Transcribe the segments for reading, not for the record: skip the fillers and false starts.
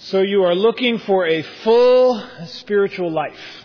So you are looking for a full spiritual life.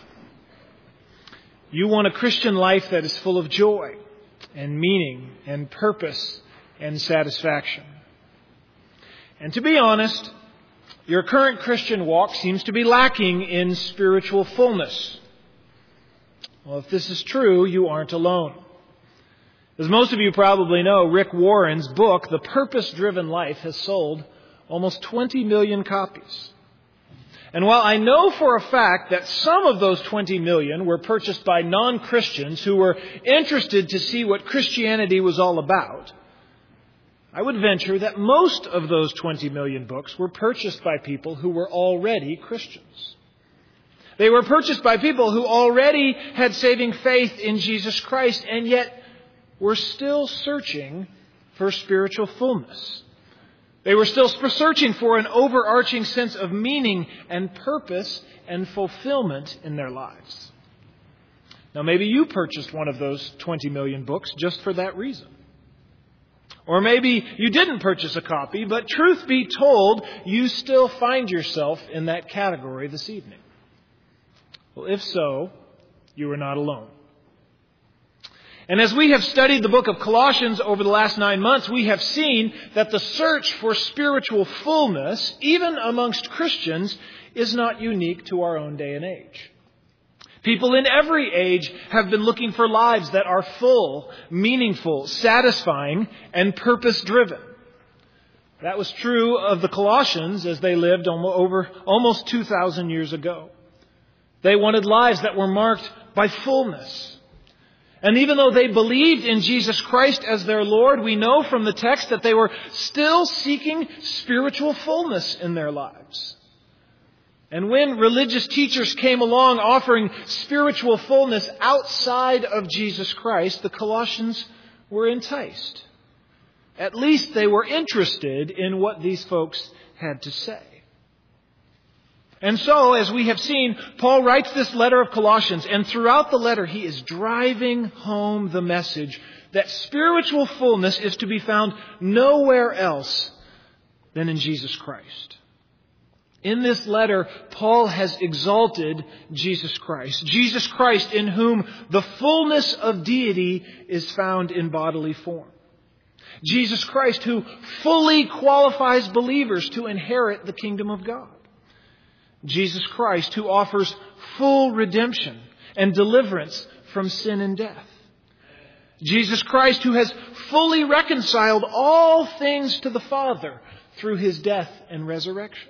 You want a Christian life that is full of joy and meaning and purpose and satisfaction. And to be honest, your current Christian walk seems to be lacking in spiritual fullness. Well, if this is true, you aren't alone. As most of you probably know, Rick Warren's book, The Purpose-Driven Life, has sold almost 20 million copies. And while I know for a fact that some of those 20 million were purchased by non-Christians who were interested to see what Christianity was all about, I would venture that most of those 20 million books were purchased by people who were already Christians. They were purchased by people who already had saving faith in Jesus Christ and yet were still searching for spiritual fullness. They were still searching for an overarching sense of meaning and purpose and fulfillment in their lives. Now, maybe you purchased one of those 20 million books just for that reason. Or maybe you didn't purchase a copy, but truth be told, you still find yourself in that category this evening. Well, if so, you are not alone. And as we have studied the book of Colossians over the last 9 months, we have seen that the search for spiritual fullness, even amongst Christians, is not unique to our own day and age. People in every age have been looking for lives that are full, meaningful, satisfying, and purpose-driven. That was true of the Colossians as they lived over almost 2,000 years ago. They wanted lives that were marked by fullness. And even though they believed in Jesus Christ as their Lord, we know from the text that they were still seeking spiritual fullness in their lives. And when religious teachers came along offering spiritual fullness outside of Jesus Christ, the Colossians were enticed. At least they were interested in what these folks had to say. And so, as we have seen, Paul writes this letter of Colossians, and throughout the letter he is driving home the message that spiritual fullness is to be found nowhere else than in Jesus Christ. In this letter, Paul has exalted Jesus Christ in whom the fullness of deity is found in bodily form. Jesus Christ who fully qualifies believers to inherit the kingdom of God. Jesus Christ who offers full redemption and deliverance from sin and death. Jesus Christ who has fully reconciled all things to the Father through His death and resurrection.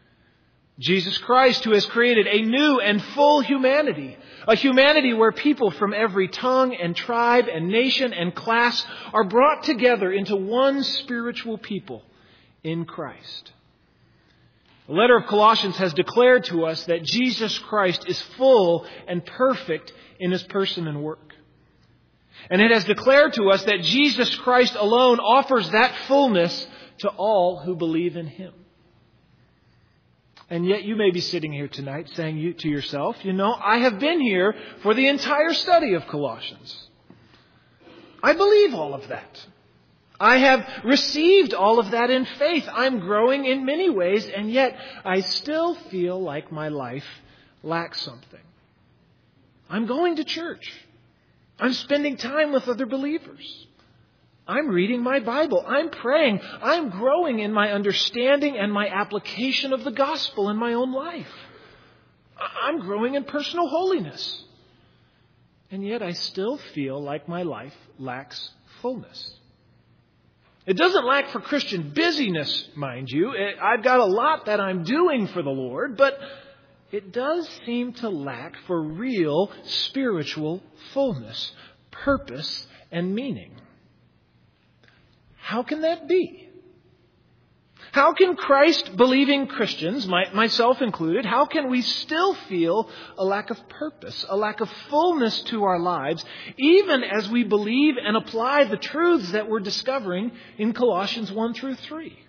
Jesus Christ who has created a new and full humanity, a humanity where people from every tongue and tribe and nation and class are brought together into one spiritual people in Christ. The letter of Colossians has declared to us that Jesus Christ is full and perfect in His person and work. And it has declared to us that Jesus Christ alone offers that fullness to all who believe in Him. And yet you may be sitting here tonight saying to yourself, I have been here for the entire study of Colossians. I believe all of that. I have received all of that in faith. I'm growing in many ways, and yet I still feel like my life lacks something. I'm going to church. I'm spending time with other believers. I'm reading my Bible. I'm praying. I'm growing in my understanding and my application of the gospel in my own life. I'm growing in personal holiness. And yet I still feel like my life lacks fullness. It doesn't lack for Christian busyness, mind you. I've got a lot that I'm doing for the Lord, but it does seem to lack for real spiritual fullness, purpose, and meaning. How can that be? How can Christ-believing Christians, myself included, how can we still feel a lack of purpose, a lack of fullness to our lives, even as we believe and apply the truths that we're discovering in Colossians 1 through 3?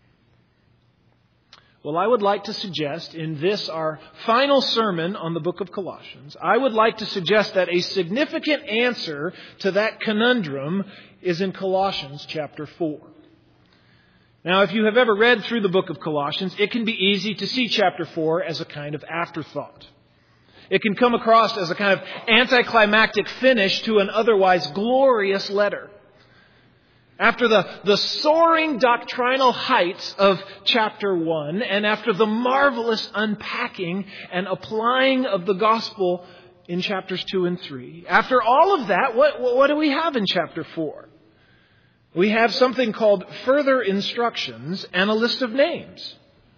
Well, I would like to suggest in this, our final sermon on the book of Colossians, I would like to suggest that a significant answer to that conundrum is in Colossians chapter 4. Now, if you have ever read through the book of Colossians, it can be easy to see chapter 4 as a kind of afterthought. It can come across as a kind of anticlimactic finish to an otherwise glorious letter. After the soaring doctrinal heights of chapter 1, and after the marvelous unpacking and applying of the gospel in chapters 2 and 3, after all of that, what do we have in chapter 4? We have something called further instructions and a list of names.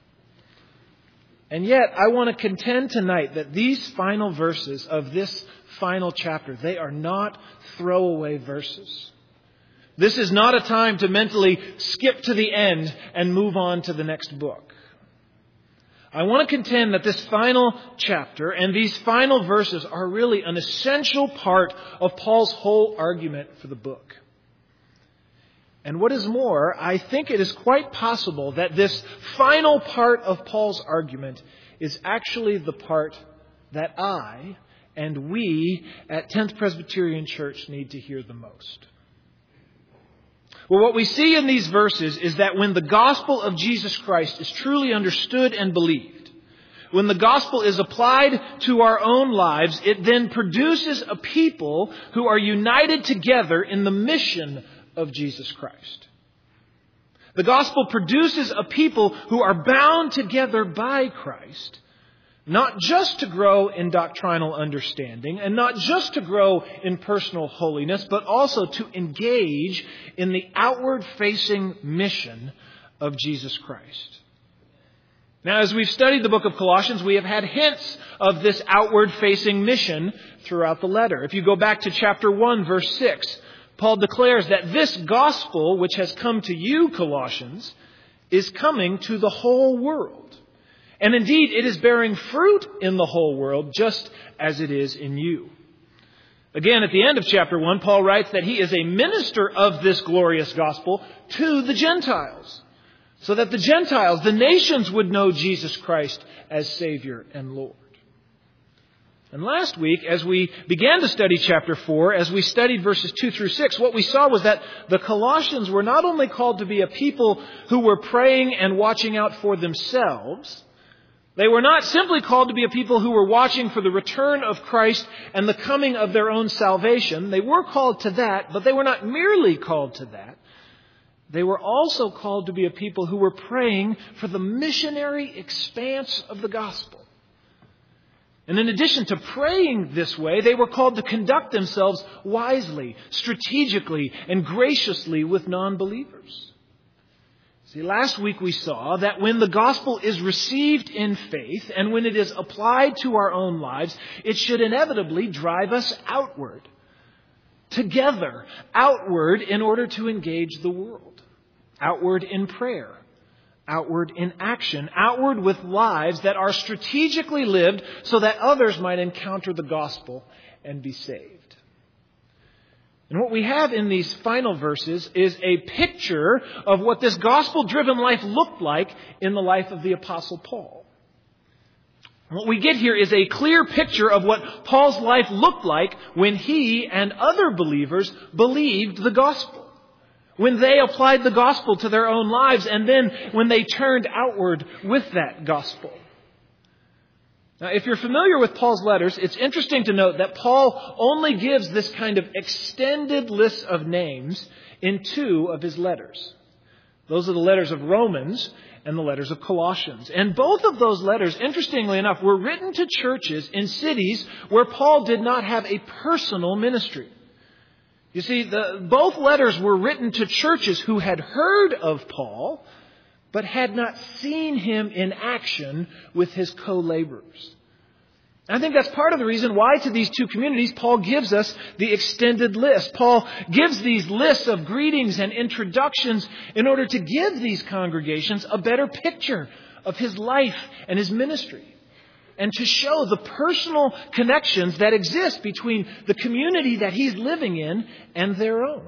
And yet, I want to contend tonight that these final verses of this final chapter, they are not throwaway verses. This is not a time to mentally skip to the end and move on to the next book. I want to contend that this final chapter and these final verses are really an essential part of Paul's whole argument for the book. And what is more, I think it is quite possible that this final part of Paul's argument is actually the part that I and we at 10th Presbyterian Church need to hear the most. Well, what we see in these verses is that when the gospel of Jesus Christ is truly understood and believed, when the gospel is applied to our own lives, it then produces a people who are united together in the mission of Jesus Christ. The gospel produces a people who are bound together by Christ, not just to grow in doctrinal understanding and not just to grow in personal holiness, but also to engage in the outward-facing mission of Jesus Christ. Now, as we've studied the book of Colossians, we have had hints of this outward-facing mission throughout the letter. If you go back to chapter 1, verse 6, Paul declares that this gospel, which has come to you, Colossians, is coming to the whole world. And indeed, it is bearing fruit in the whole world, just as it is in you. Again, at the end of chapter 1, Paul writes that he is a minister of this glorious gospel to the Gentiles, so that the Gentiles, the nations, would know Jesus Christ as Savior and Lord. And last week, as we began to study chapter 4, as we studied verses 2 through 6, what we saw was that the Colossians were not only called to be a people who were praying and watching out for themselves, they were not simply called to be a people who were watching for the return of Christ and the coming of their own salvation. They were called to that, but they were not merely called to that. They were also called to be a people who were praying for the missionary expanse of the gospel. And in addition to praying this way, they were called to conduct themselves wisely, strategically, and graciously with non-believers. See, last week we saw that when the gospel is received in faith and when it is applied to our own lives, it should inevitably drive us outward, together, outward in order to engage the world, outward in prayer, outward in action, outward with lives that are strategically lived so that others might encounter the gospel and be saved. And what we have in these final verses is a picture of what this gospel-driven life looked like in the life of the Apostle Paul. What we get here is a clear picture of what Paul's life looked like when he and other believers believed the gospel, when they applied the gospel to their own lives, and then when they turned outward with that gospel. Now, if you're familiar with Paul's letters, it's interesting to note that Paul only gives this kind of extended list of names in 2 of his letters. Those are the letters of Romans and the letters of Colossians. And both of those letters, interestingly enough, were written to churches in cities where Paul did not have a personal ministry. You see, both letters were written to churches who had heard of Paul, but had not seen him in action with his co-laborers. I think that's part of the reason why to these 2 communities Paul gives us the extended list. Paul gives these lists of greetings and introductions in order to give these congregations a better picture of his life and his ministry, and to show the personal connections that exist between the community that he's living in and their own.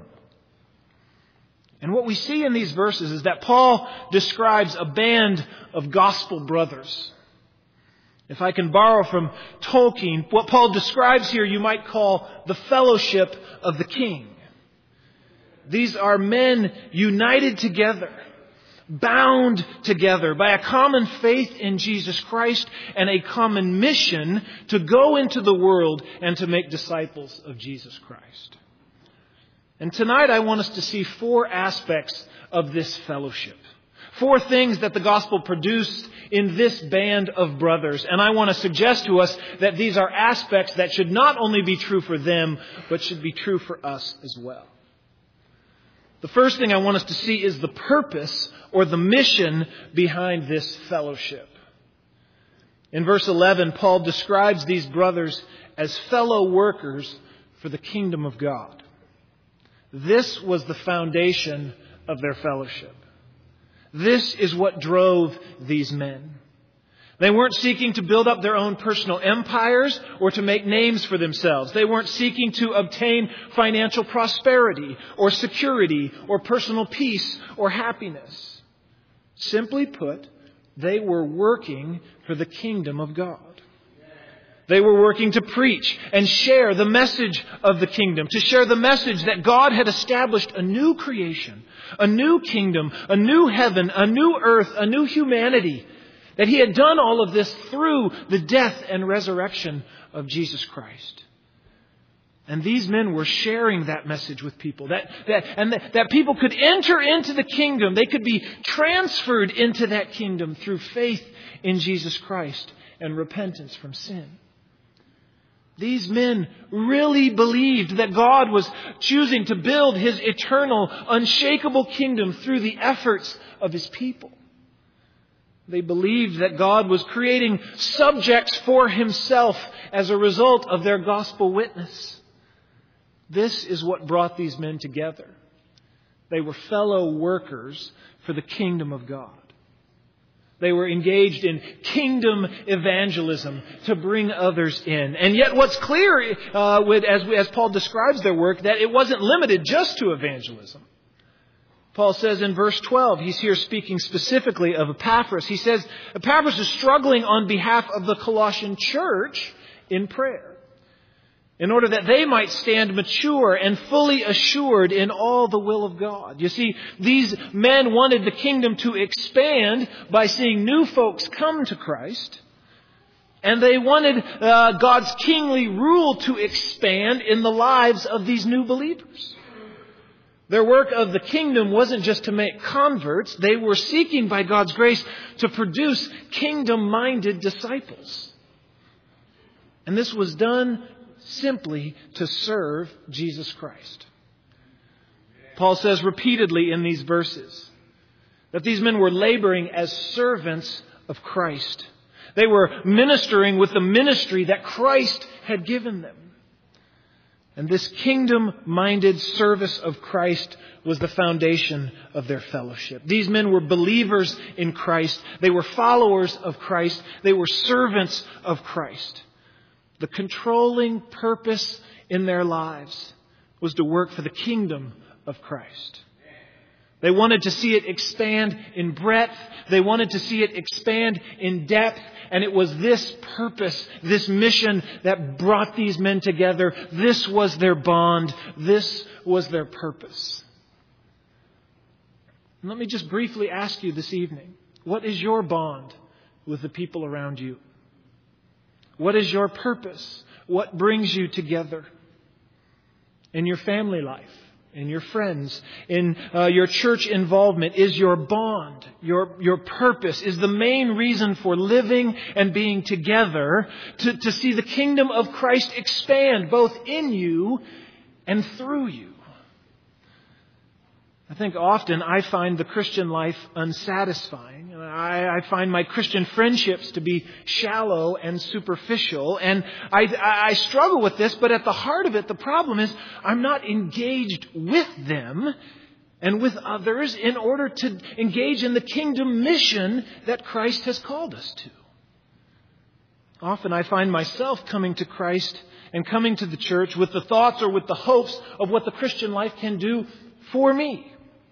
And what we see in these verses is that Paul describes a band of gospel brothers. If I can borrow from Tolkien, what Paul describes here you might call the fellowship of the king. These are men united together, bound together by a common faith in Jesus Christ and a common mission to go into the world and to make disciples of Jesus Christ. And tonight I want us to see 4 aspects of this fellowship. 4 things that the gospel produced in this band of brothers. And I want to suggest to us that these are aspects that should not only be true for them, but should be true for us as well. The first thing I want us to see is the purpose or the mission behind this fellowship. In verse 11, Paul describes these brothers as fellow workers for the kingdom of God. This was the foundation of their fellowship. This is what drove these men. They weren't seeking to build up their own personal empires or to make names for themselves. They weren't seeking to obtain financial prosperity or security or personal peace or happiness. Simply put, they were working for the kingdom of God. They were working to preach and share the message of the kingdom, to share the message that God had established a new creation, a new kingdom, a new heaven, a new earth, a new humanity, that He had done all of this through the death and resurrection of Jesus Christ. And these men were sharing that message with people, that people could enter into the kingdom. They could be transferred into that kingdom through faith in Jesus Christ and repentance from sin. These men really believed that God was choosing to build His eternal, unshakable kingdom through the efforts of His people. They believed that God was creating subjects for Himself as a result of their gospel witness. This is what brought these men together. They were fellow workers for the kingdom of God. They were engaged in kingdom evangelism to bring others in. And yet what's clear as Paul describes their work, that it wasn't limited just to evangelism. Paul says in verse 12, he's here speaking specifically of Epaphras. He says, Epaphras is struggling on behalf of the Colossian church in prayer, in order that they might stand mature and fully assured in all the will of God. You see, these men wanted the kingdom to expand by seeing new folks come to Christ. And they wanted God's kingly rule to expand in the lives of these new believers. Their work of the kingdom wasn't just to make converts. They were seeking by God's grace to produce kingdom-minded disciples. And this was done simply to serve Jesus Christ. Paul says repeatedly in these verses that these men were laboring as servants of Christ. They were ministering with the ministry that Christ had given them. And this kingdom-minded service of Christ was the foundation of their fellowship. These men were believers in Christ. They were followers of Christ. They were servants of Christ. The controlling purpose in their lives was to work for the kingdom of Christ. They wanted to see it expand in breadth. They wanted to see it expand in depth. And it was this purpose, this mission that brought these men together. This was their bond. This was their purpose. And let me just briefly ask you this evening, what is your bond with the people around you? What is your purpose? What brings you together in your family life, in your friends, in your church involvement? Is your bond, your purpose, is the main reason for living and being together to see the kingdom of Christ expand both in you and through you? I think often I find the Christian life unsatisfying. I find my Christian friendships to be shallow and superficial. And I struggle with this, but at the heart of it, the problem is I'm not engaged with them and with others in order to engage in the kingdom mission that Christ has called us to. Often I find myself coming to Christ and coming to the church with the thoughts or with the hopes of what the Christian life can do for me.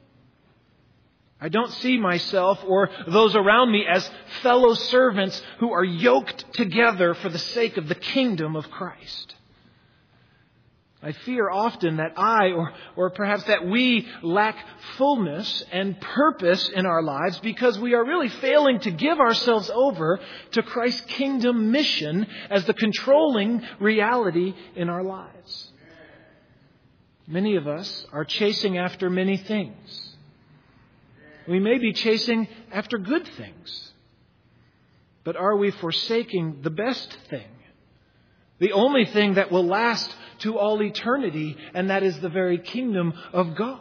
I don't see myself or those around me as fellow servants who are yoked together for the sake of the kingdom of Christ. I fear often that or perhaps that we lack fullness and purpose in our lives because we are really failing to give ourselves over to Christ's kingdom mission as the controlling reality in our lives. Many of us are chasing after many things. We may be chasing after good things. But are we forsaking the best thing? The only thing that will last to all eternity, and that is the very kingdom of God.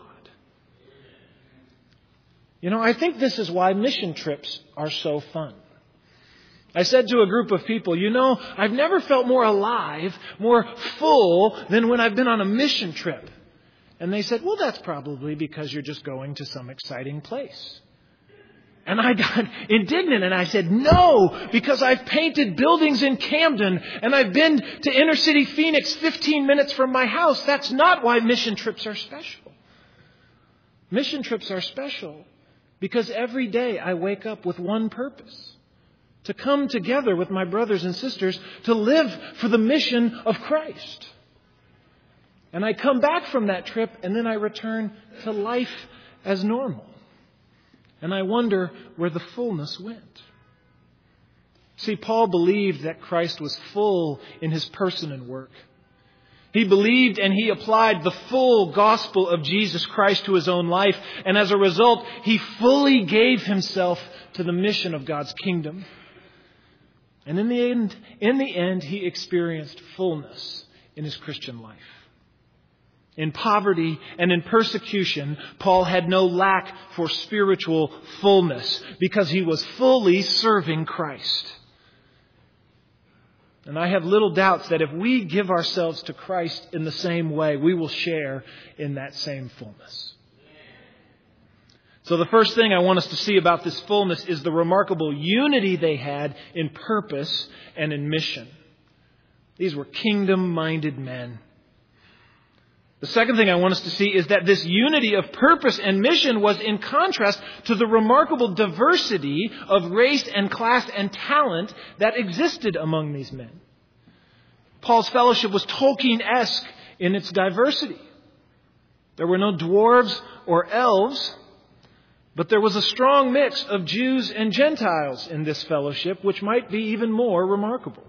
I think this is why mission trips are so fun. I said to a group of people, I've never felt more alive, more full than when I've been on a mission trip. And they said, well, that's probably because you're just going to some exciting place. And I got indignant and I said, no, because I've painted buildings in Camden and I've been to inner city Phoenix 15 minutes from my house. That's not why mission trips are special. Mission trips are special because every day I wake up with one purpose: to come together with my brothers and sisters to live for the mission of Christ. And I come back from that trip and then I return to life as normal. And I wonder where the fullness went. See, Paul believed that Christ was full in his person and work. He believed and he applied the full gospel of Jesus Christ to his own life. And as a result, he fully gave himself to the mission of God's kingdom. And in the end, he experienced fullness in his Christian life. In poverty and in persecution, Paul had no lack for spiritual fullness because he was fully serving Christ. And I have little doubts that if we give ourselves to Christ in the same way, we will share in that same fullness. So the first thing I want us to see about this fullness is the remarkable unity they had in purpose and in mission. These were kingdom-minded men. The second thing I want us to see is that this unity of purpose and mission was in contrast to the remarkable diversity of race and class and talent that existed among these men. Paul's fellowship was Tolkien-esque in its diversity. There were no dwarves or elves, but there was a strong mix of Jews and Gentiles in this fellowship, which might be even more remarkable.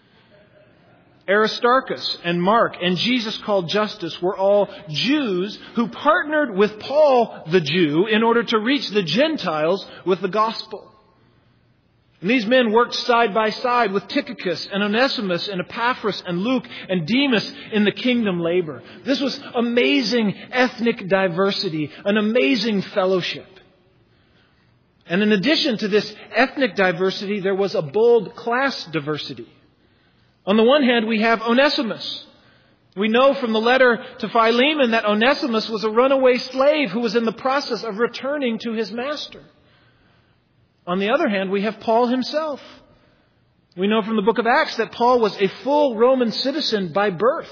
Aristarchus and Mark and Jesus called Justus were all Jews who partnered with Paul the Jew in order to reach the Gentiles with the gospel. And these men worked side by side with Tychicus and Onesimus and Epaphras and Luke and Demas in the kingdom labor. This was amazing ethnic diversity, an amazing fellowship. And in addition to this ethnic diversity, there was a bold class diversity. On the one hand, we have Onesimus. We know from the letter to Philemon that Onesimus was a runaway slave who was in the process of returning to his master. On the other hand, we have Paul himself. We know from the book of Acts that Paul was a full Roman citizen by birth.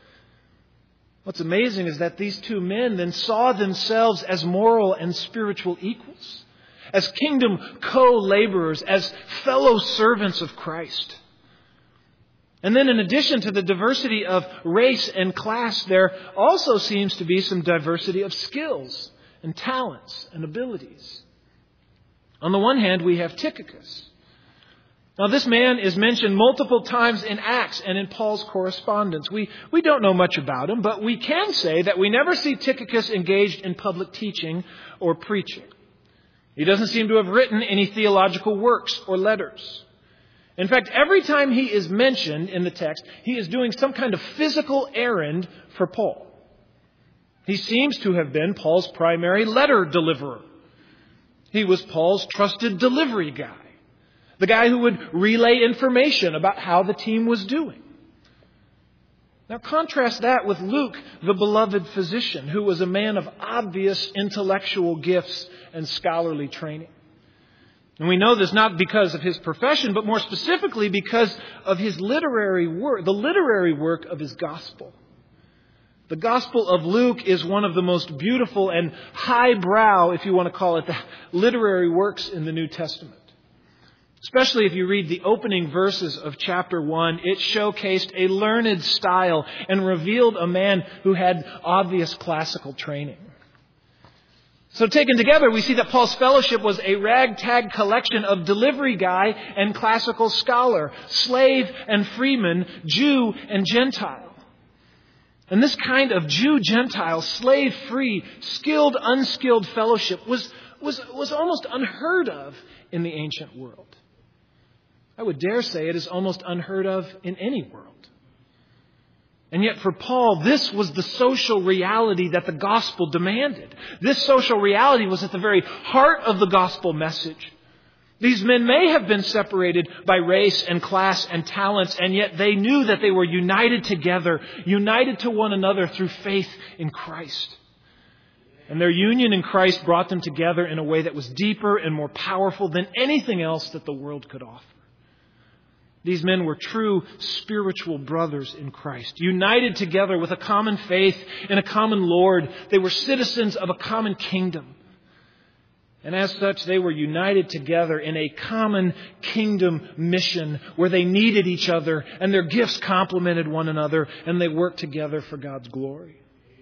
What's amazing is that these two men then saw themselves as moral and spiritual equals, as kingdom co-laborers, as fellow servants of Christ. And then in addition to the diversity of race and class, there also seems to be some diversity of skills and talents and abilities. On the one hand, we have Tychicus. Now, this man is mentioned multiple times in Acts and in Paul's correspondence. We don't know much about him, but we can say that we never see Tychicus engaged in public teaching or preaching. He doesn't seem to have written any theological works or letters. In fact, every time he is mentioned in the text, he is doing some kind of physical errand for Paul. He seems to have been Paul's primary letter deliverer. He was Paul's trusted delivery guy, the guy who would relay information about how the team was doing. Now contrast that with Luke, the beloved physician, who was a man of obvious intellectual gifts and scholarly training. And we know this not because of his profession, but more specifically because of his literary work, the literary work of his gospel. The Gospel of Luke is one of the most beautiful and highbrow, if you want to call it, the literary works in the New Testament. Especially if you read the opening verses of chapter 1, it showcased a learned style and revealed a man who had obvious classical training. So taken together, we see that Paul's fellowship was a ragtag collection of delivery guy and classical scholar, slave and freeman, Jew and Gentile. And this kind of Jew-Gentile, slave-free, skilled, unskilled fellowship was almost unheard of in the ancient world. I would dare say it is almost unheard of in any world. And yet for Paul, this was the social reality that the gospel demanded. This social reality was at the very heart of the gospel message. These men may have been separated by race and class and talents, and yet they knew that they were united together, united to one another through faith in Christ. And their union in Christ brought them together in a way that was deeper and more powerful than anything else that the world could offer. These men were true spiritual brothers in Christ, united together with a common faith in a common Lord. They were citizens of a common kingdom. And as such, they were united together in a common kingdom mission where they needed each other and their gifts complemented one another and they worked together for God's glory.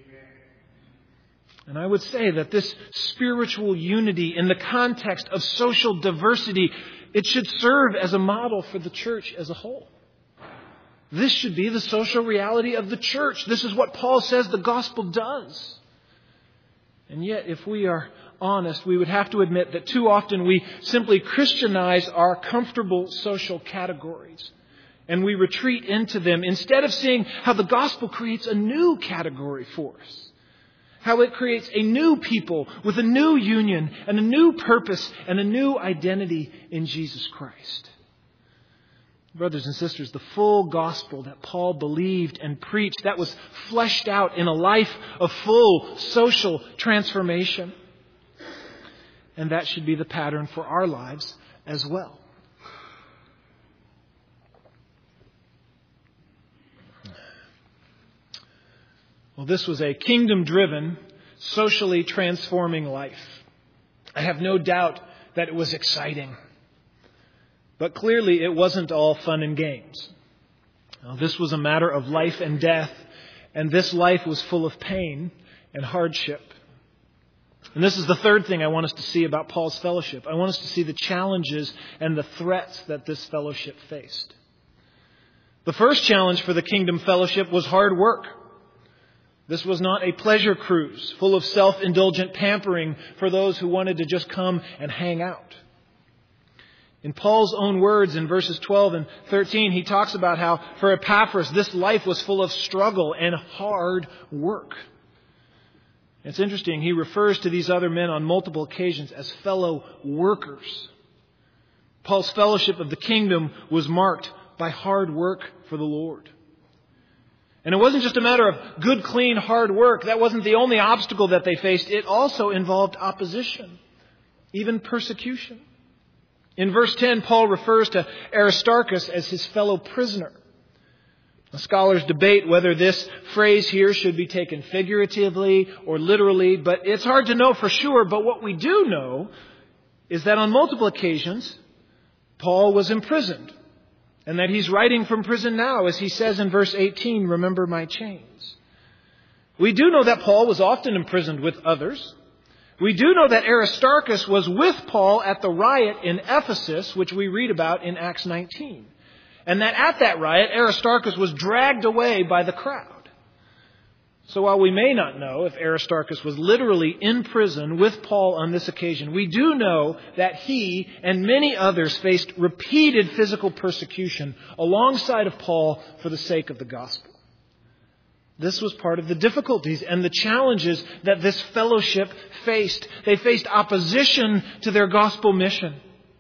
And I would say that this spiritual unity in the context of social diversity, it should serve as a model for the church as a whole. This should be the social reality of the church. This is what Paul says the gospel does. And yet, if we are honest, we would have to admit that too often we simply Christianize our comfortable social categories. And we retreat into them instead of seeing how the gospel creates a new category for us. How it creates a new people with a new union and a new purpose and a new identity in Jesus Christ. Brothers and sisters, the full gospel that Paul believed and preached, that was fleshed out in a life of full social transformation. And that should be the pattern for our lives as well. Well, this was a kingdom-driven, socially transforming life. I have no doubt that it was exciting. But clearly it wasn't all fun and games. Now, this was a matter of life and death, and this life was full of pain and hardship. And this is the third thing I want us to see about Paul's fellowship. I want us to see the challenges and the threats that this fellowship faced. The first challenge for the kingdom fellowship was hard work. This was not a pleasure cruise full of self-indulgent pampering for those who wanted to just come and hang out. In Paul's own words in verses 12 and 13, he talks about how for Epaphras, this life was full of struggle and hard work. It's interesting, he refers to these other men on multiple occasions as fellow workers. Paul's fellowship of the kingdom was marked by hard work for the Lord. And it wasn't just a matter of good, clean, hard work. That wasn't the only obstacle that they faced. It also involved opposition, even persecution. In verse 10, Paul refers to Aristarchus as his fellow prisoner. The scholars debate whether this phrase here should be taken figuratively or literally, but it's hard to know for sure. But what we do know is that on multiple occasions, Paul was imprisoned. And that he's writing from prison now, as he says in verse 18, remember my chains. We do know that Paul was often imprisoned with others. We do know that Aristarchus was with Paul at the riot in Ephesus, which we read about in Acts 19. And that at that riot, Aristarchus was dragged away by the crowd. So while we may not know if Aristarchus was literally in prison with Paul on this occasion, we do know that he and many others faced repeated physical persecution alongside of Paul for the sake of the gospel. This was part of the difficulties and the challenges that this fellowship faced. They faced opposition to their gospel mission.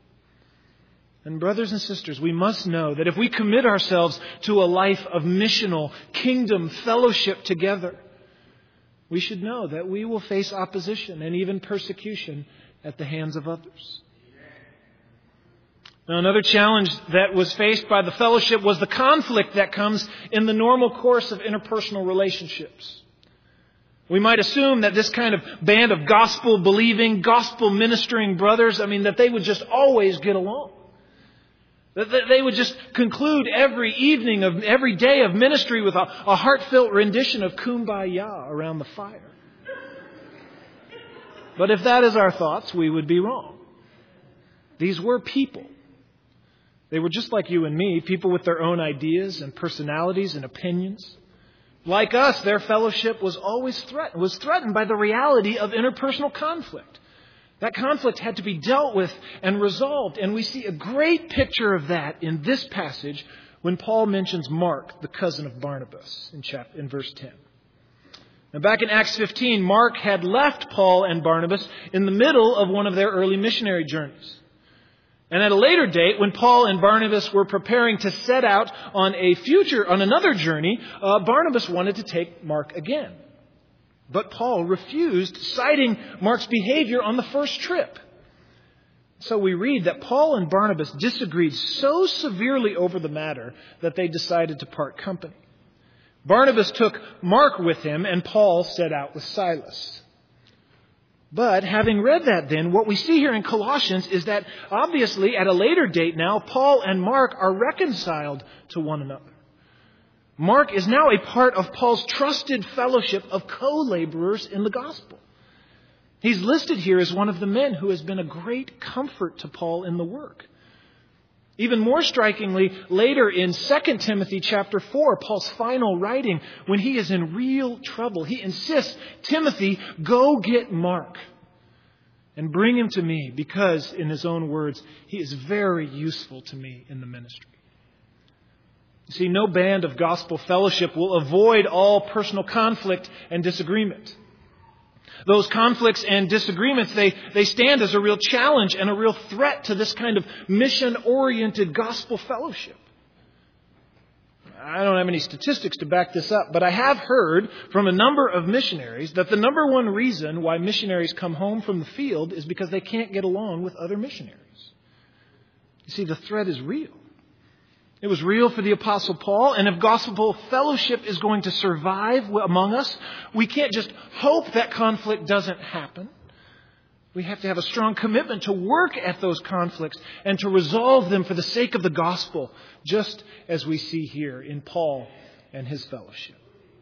And brothers and sisters, we must know that if we commit ourselves to a life of missional kingdom fellowship together, we should know that we will face opposition and even persecution at the hands of others. Now, another challenge that was faced by the fellowship was the conflict that comes in the normal course of interpersonal relationships. We might assume that this kind of band of gospel-believing, gospel-ministering brothers, that they would just always get along. That they would just conclude every evening of every day of ministry with a heartfelt rendition of Kumbaya around the fire. But if that is our thoughts, we would be wrong. These were people. They were just like you and me, people with their own ideas and personalities and opinions. Like us, their fellowship was always threatened by the reality of interpersonal conflict. That conflict had to be dealt with and resolved. And we see a great picture of that in this passage when Paul mentions Mark, the cousin of Barnabas, in verse 10. Now, back in Acts 15, Mark had left Paul and Barnabas in the middle of one of their early missionary journeys. And at a later date, when Paul and Barnabas were preparing to set out on another journey, Barnabas wanted to take Mark again. But Paul refused, citing Mark's behavior on the first trip. So we read that Paul and Barnabas disagreed so severely over the matter that they decided to part company. Barnabas took Mark with him, and Paul set out with Silas. But having read that then, what we see here in Colossians is that obviously at a later date now, Paul and Mark are reconciled to one another. Mark is now a part of Paul's trusted fellowship of co-laborers in the gospel. He's listed here as one of the men who has been a great comfort to Paul in the work. Even more strikingly, later in 2 Timothy chapter 4, Paul's final writing, when he is in real trouble, he insists, Timothy, go get Mark and bring him to me because, in his own words, he is very useful to me in the ministry. You see, no band of gospel fellowship will avoid all personal conflict and disagreement. Those conflicts and disagreements, they stand as a real challenge and a real threat to this kind of mission-oriented gospel fellowship. I don't have any statistics to back this up, but I have heard from a number of missionaries that the number one reason why missionaries come home from the field is because they can't get along with other missionaries. You see, the threat is real. It was real for the Apostle Paul, and if gospel fellowship is going to survive among us, we can't just hope that conflict doesn't happen. We have to have a strong commitment to work at those conflicts and to resolve them for the sake of the gospel, just as we see here in Paul and his fellowship.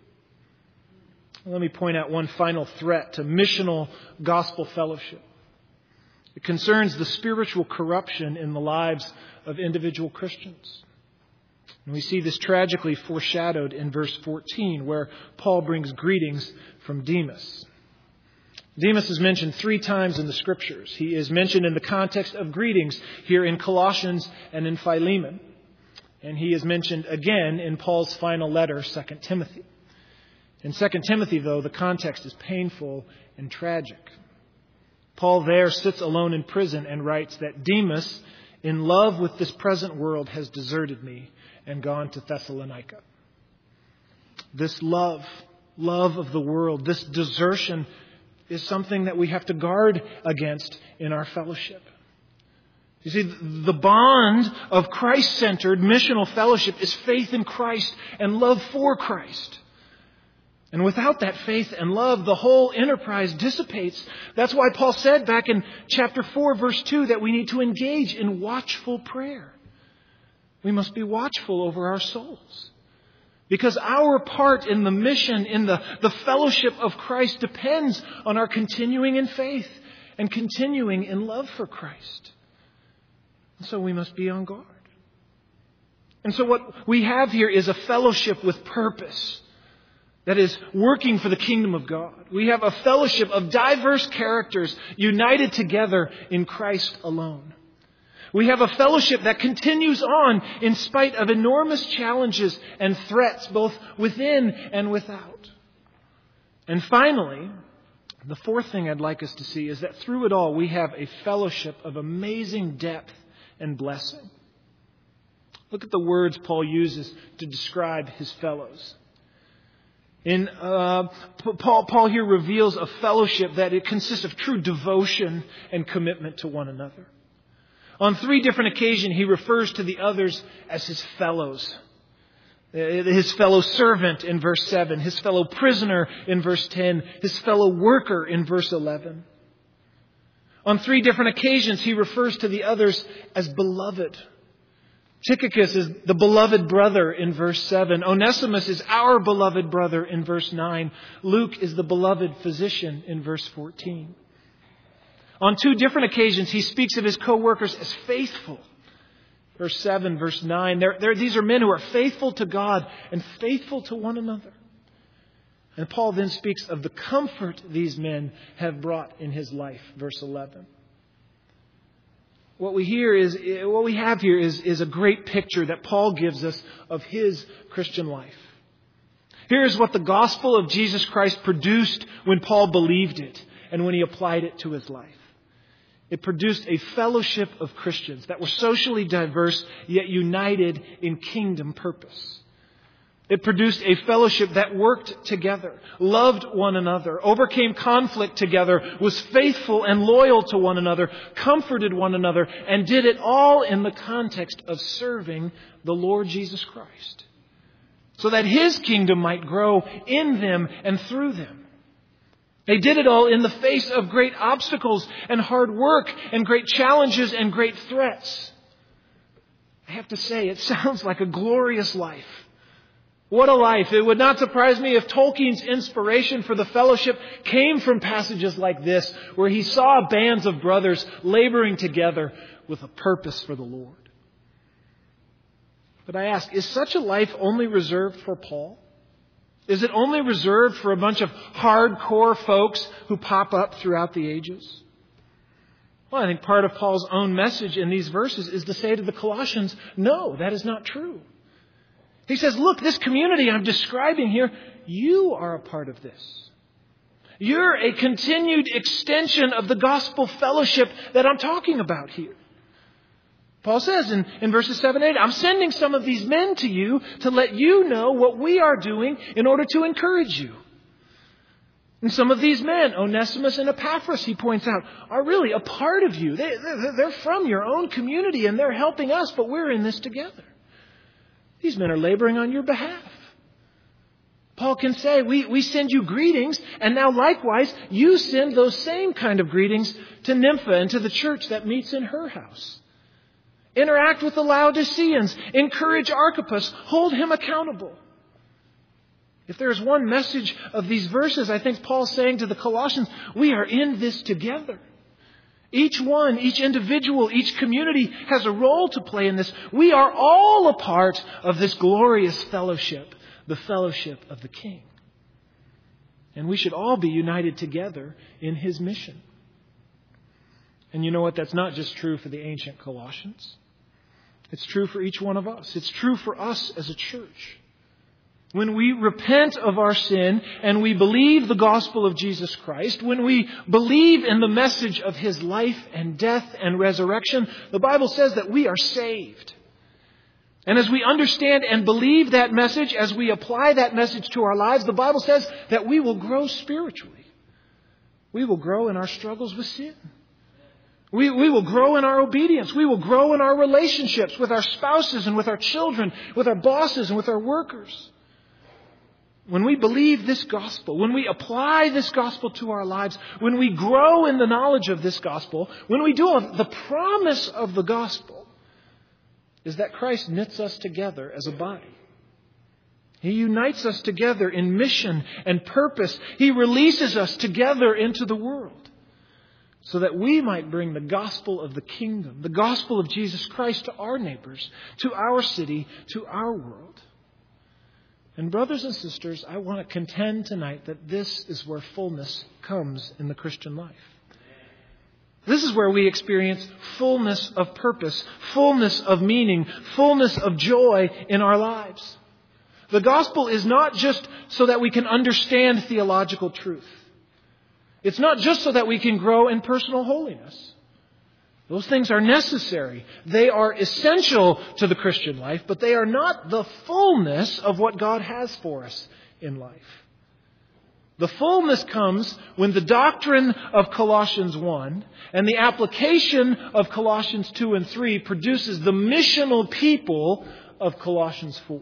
Let me point out one final threat to missional gospel fellowship. It concerns the spiritual corruption in the lives of individual Christians. And we see this tragically foreshadowed in verse 14, where Paul brings greetings from Demas. Demas is mentioned 3 times in the Scriptures. He is mentioned in the context of greetings here in Colossians and in Philemon. And he is mentioned again in Paul's final letter, 2 Timothy. In 2 Timothy, though, the context is painful and tragic. Paul there sits alone in prison and writes that Demas, in love with this present world, has deserted me and gone to Thessalonica. This love of the world, this desertion is something that we have to guard against in our fellowship. You see, the bond of Christ-centered missional fellowship is faith in Christ and love for Christ. And without that faith and love, the whole enterprise dissipates. That's why Paul said back in chapter 4, verse 2, that we need to engage in watchful prayer. We must be watchful over our souls. Because our part in the mission, in the fellowship of Christ, depends on our continuing in faith and continuing in love for Christ. And so we must be on guard. And so what we have here is a fellowship with purpose that is working for the kingdom of God. We have a fellowship of diverse characters united together in Christ alone. We have a fellowship that continues on in spite of enormous challenges and threats, both within and without. And finally, the fourth thing I'd like us to see is that through it all, we have a fellowship of amazing depth and blessing. Look at the words Paul uses to describe his fellows. Paul here reveals a fellowship that it consists of true devotion and commitment to one another. On 3 different occasions, he refers to the others as his fellows. His fellow servant in verse 7, his fellow prisoner in verse 10, his fellow worker in verse 11. On 3 different occasions, he refers to the others as beloved. Tychicus is the beloved brother in verse 7. Onesimus is our beloved brother in verse 9. Luke is the beloved physician in verse 14. On 2 different occasions, he speaks of his co-workers as faithful. Verse 7, verse 9. These are men who are faithful to God and faithful to one another. And Paul then speaks of the comfort these men have brought in his life. Verse 11. What we have here is a great picture that Paul gives us of his Christian life. Here is what the gospel of Jesus Christ produced when Paul believed it and when he applied it to his life. It produced a fellowship of Christians that were socially diverse yet united in kingdom purpose. It produced a fellowship that worked together, loved one another, overcame conflict together, was faithful and loyal to one another, comforted one another, and did it all in the context of serving the Lord Jesus Christ, so that His kingdom might grow in them and through them. They did it all in the face of great obstacles and hard work and great challenges and great threats. I have to say, it sounds like a glorious life. What a life. It would not surprise me if Tolkien's inspiration for the fellowship came from passages like this, where he saw bands of brothers laboring together with a purpose for the Lord. But I ask, is such a life only reserved for Paul? Is it only reserved for a bunch of hardcore folks who pop up throughout the ages? Well, I think part of Paul's own message in these verses is to say to the Colossians, no, that is not true. He says, look, this community I'm describing here, you are a part of this. You're a continued extension of the gospel fellowship that I'm talking about here. Paul says in verses 7 and 8, I'm sending some of these men to you to let you know what we are doing in order to encourage you. And some of these men, Onesimus and Epaphras, he points out, are really a part of you. They're from your own community and they're helping us, but we're in this together. These men are laboring on your behalf. Paul can say, we send you greetings, and now likewise, you send those same kind of greetings to Nympha and to the church that meets in her house. Interact with the Laodiceans. Encourage Archippus. Hold him accountable. If there is one message of these verses, I think Paul's saying to the Colossians, we are in this together. Each one, each individual, each community has a role to play in this. We are all a part of this glorious fellowship, the fellowship of the King. And we should all be united together in His mission. And you know what? That's not just true for the ancient Colossians. It's true for each one of us. It's true for us as a church. When we repent of our sin and we believe the gospel of Jesus Christ, when we believe in the message of His life and death and resurrection, the Bible says that we are saved. And as we understand and believe that message, as we apply that message to our lives, the Bible says that we will grow spiritually. We will grow in our struggles with sin. We will grow in our obedience. We will grow in our relationships with our spouses and with our children, with our bosses and with our workers. When we believe this gospel, when we apply this gospel to our lives, when we grow in the knowledge of this gospel, when we do all, the promise of the gospel is that Christ knits us together as a body. He unites us together in mission and purpose. He releases us together into the world so that we might bring the gospel of the kingdom, the gospel of Jesus Christ to our neighbors, to our city, to our world. And brothers and sisters, I want to contend tonight that this is where fullness comes in the Christian life. This is where we experience fullness of purpose, fullness of meaning, fullness of joy in our lives. The gospel is not just so that we can understand theological truth. It's not just so that we can grow in personal holiness. Those things are necessary. They are essential to the Christian life, but they are not the fullness of what God has for us in life. The fullness comes when the doctrine of Colossians 1 and the application of Colossians 2 and 3 produces the missional people of Colossians 4.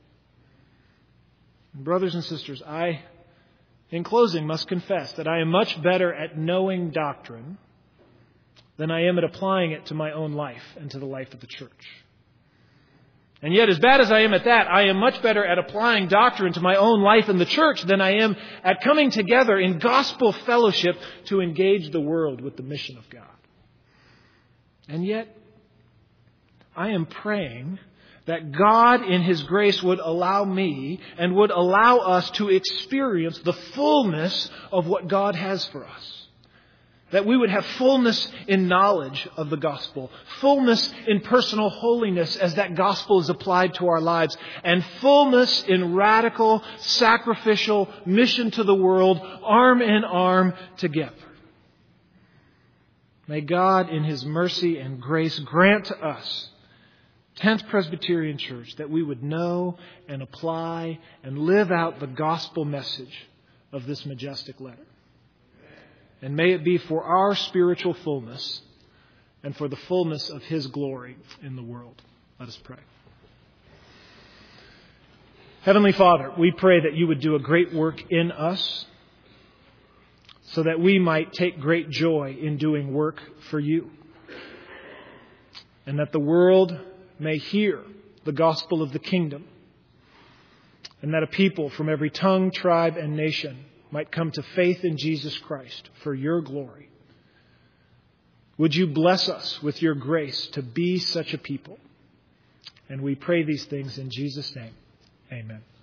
Brothers and sisters, I, in closing, must confess that I am much better at knowing doctrine than I am at applying it to my own life and to the life of the church. And yet, as bad as I am at that, I am much better at applying doctrine to my own life in the church than I am at coming together in gospel fellowship to engage the world with the mission of God. And yet, I am praying that God in His grace would allow me and would allow us to experience the fullness of what God has for us. That we would have fullness in knowledge of the gospel, fullness in personal holiness as that gospel is applied to our lives, and fullness in radical, sacrificial mission to the world, arm in arm together. May God in His mercy and grace grant to us, 10th Presbyterian Church, that we would know and apply and live out the gospel message of this majestic letter. And may it be for our spiritual fullness and for the fullness of His glory in the world. Let us pray. Heavenly Father, we pray that You would do a great work in us so that we might take great joy in doing work for You. And that the world may hear the gospel of the kingdom. And that a people from every tongue, tribe, and nation might come to faith in Jesus Christ for Your glory. Would You bless us with Your grace to be such a people? And we pray these things in Jesus' name. Amen.